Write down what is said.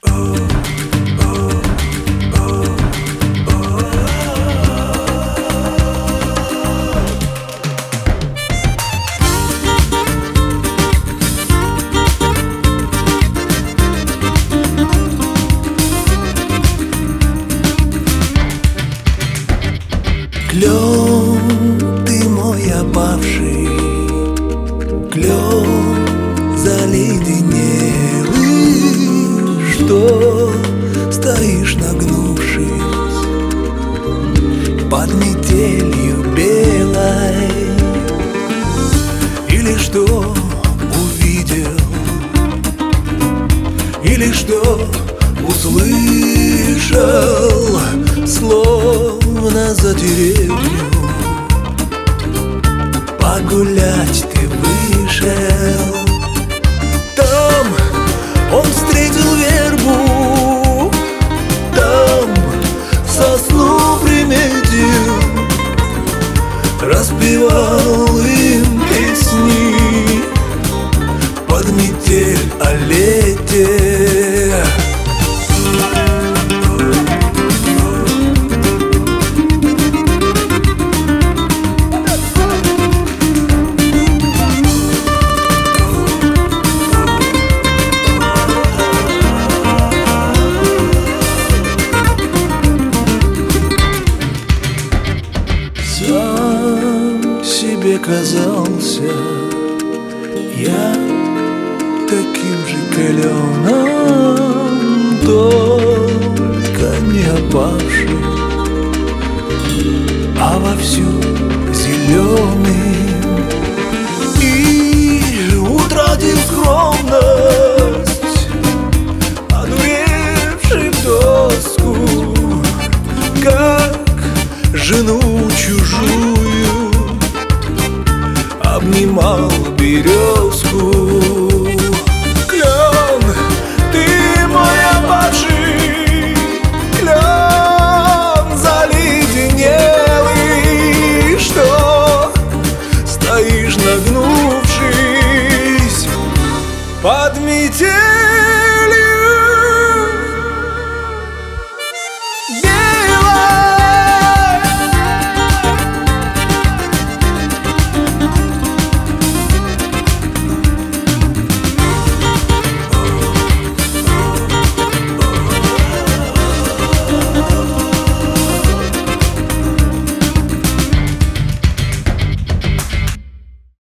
Клен, ты мой опавший, клен заледенелый, что стоишь нагнувшись под метелью белой, или что увидел, или что услышал, словно за деревню погулять ты вышел. Там он встретил вербу, там сосну приметил, распевал им песни под метель о лете. Сам себе казался я таким же кленом, только не опавшим, а вовсю зеленым, и утратив скромность, одуревший в доску, как жену чужую, обнимал березку. Клен, ты мой опавший, клен заледенелый, что стоишь нагнувшись под метель.